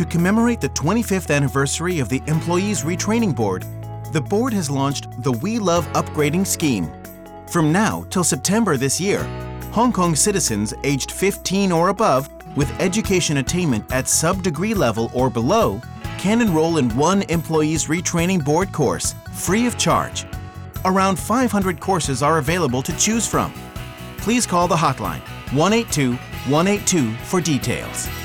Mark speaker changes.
Speaker 1: To commemorate the 25th anniversary of the Employees Retraining Board, the board has launched the We Love Upgrading Scheme. From now till September this year, Hong Kong citizens aged 15 or above with education attainment at sub-degree level or below can enroll in one Employees Retraining Board course, free of charge. Around 500 courses are available to choose from. Please call the hotline 182-182 for details.